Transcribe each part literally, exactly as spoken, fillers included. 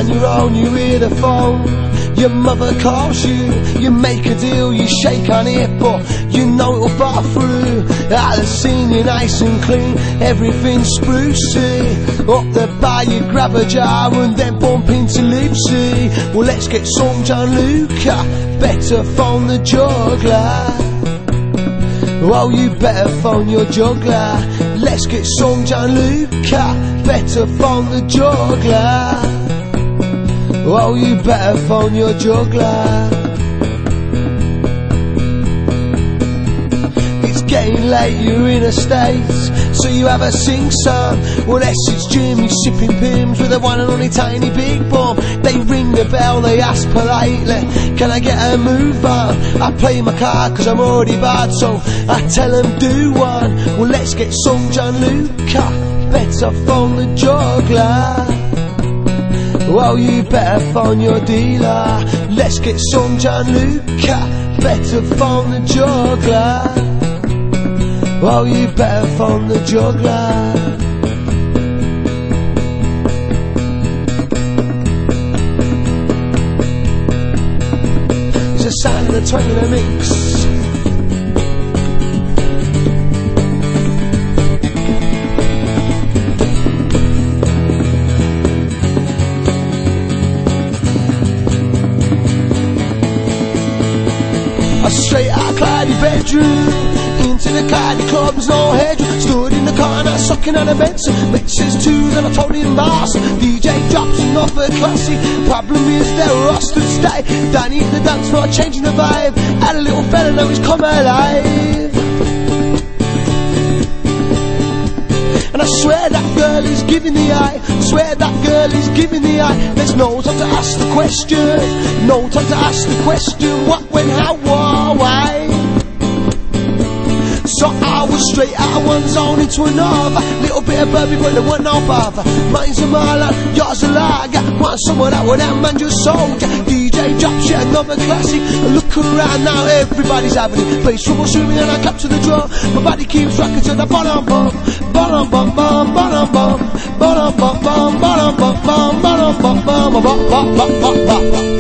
on your own, you hear the phone. Your mother calls you, you make a deal, you shake on it, but you know it'll bar through. Out the scene, you're nice and clean, everything's sprucey. Up the bar, you grab a jar and then bump into Lucy. Well, let's get some Gianluca, better phone the juggler. Oh, you better phone your juggler. Let's get some Gianluca, better phone the juggler. Oh, you better phone your juggler. It's getting late, you're in a state, so you have a sing-song. Well, yes, it's Jimmy sipping pims with a one and only tiny big bum. They ring the bell, they ask politely, can I get a move on? I play my card cause I'm already bad, so I tell them do one. Well, let's get some Gianluca, better phone the juggler. Well, you better phone your dealer. Let's get some Gianluca, better phone the juggler. Well, you better phone the juggler. It's a sound of the twang in a mix. Straight out of Clyde bedroom, into the Clyde club, there's no headroom. Stood in the corner, sucking on a Benson, mixes twos and I told him boss. D J drops another classic, problem is they're rusted stay. Danny hit the dance floor, changing the vibe. Had a little fella, now he's come alive. And I swear that girl is giving the eye, swear that girl is giving the eye. There's no time to ask the question, no time to ask the question. What, when, how, what, why? So I was straight out of one zone into another. Little bit of bourbon but there wasn't no bother. Mine's a mile, yours a lager. Want someone that would outman your soldier. D J drops yet another classic. I look around now, everybody's having it. Bass trouble swimming and I clap to the drum. My body keeps rocking to the bottom bum. Bottom bum bum, bottom bum. Bottom bum bum, bottom bum bum. Bottom bum bum, bum bum bum bum bum.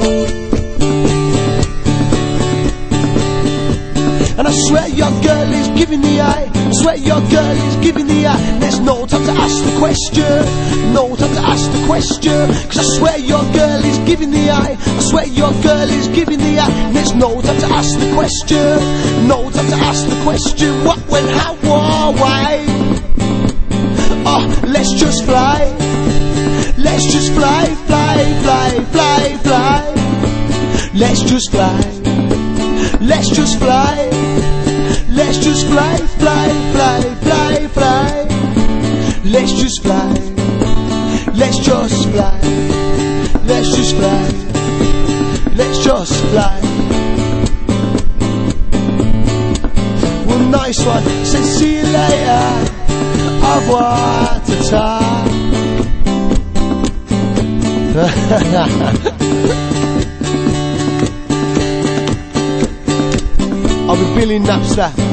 And I swear your girl is giving the eye, I swear your girl is giving the eye. There's no time to ask the question, no time to ask the question. Cause I swear your girl is giving the eye, I swear your girl is giving the eye. There's no time to ask the question, no time to ask the question. What, when, how, what, why? Oh, let's just fly, let's just fly, fly, fly, fly, fly. Let's just fly, let's just fly, let's just fly, fly, fly, fly, fly. Let's just fly, let's just fly, let's just fly, let's just fly. Well, nice one, say see you later, au revoir, ta-ta. I'll be Billy Napster.